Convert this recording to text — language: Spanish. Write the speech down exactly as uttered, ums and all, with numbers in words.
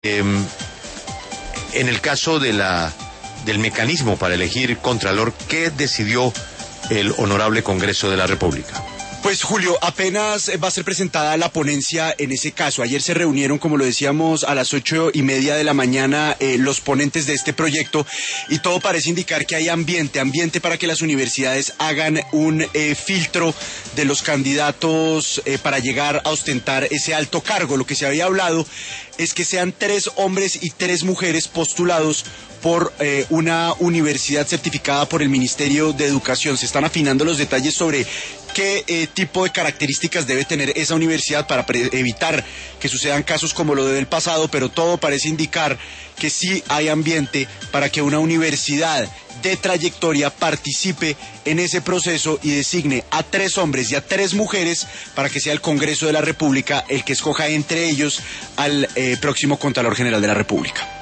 Eh, en el caso de la del mecanismo para elegir Contralor, ¿qué decidió el Honorable Congreso de la República? Pues Julio, apenas va a ser presentada la ponencia en ese caso. Ayer se reunieron, como lo decíamos, a las ocho y media de la mañana eh, los ponentes de este proyecto y todo parece indicar que hay ambiente, ambiente para que las universidades hagan un eh, filtro de los candidatos eh, para llegar a ostentar ese alto cargo. Lo que se había hablado es que sean tres hombres y tres mujeres postulados por eh, una universidad certificada por el Ministerio de Educación. Se están afinando los detalles sobre qué eh, tipo de características debe tener esa universidad para evitar que sucedan casos como lo del pasado, pero todo parece indicar que sí hay ambiente para que una universidad de trayectoria participe en ese proceso y designe a tres hombres y a tres mujeres para que sea el Congreso de la República el que escoja entre ellos al eh, próximo Contralor General de la República.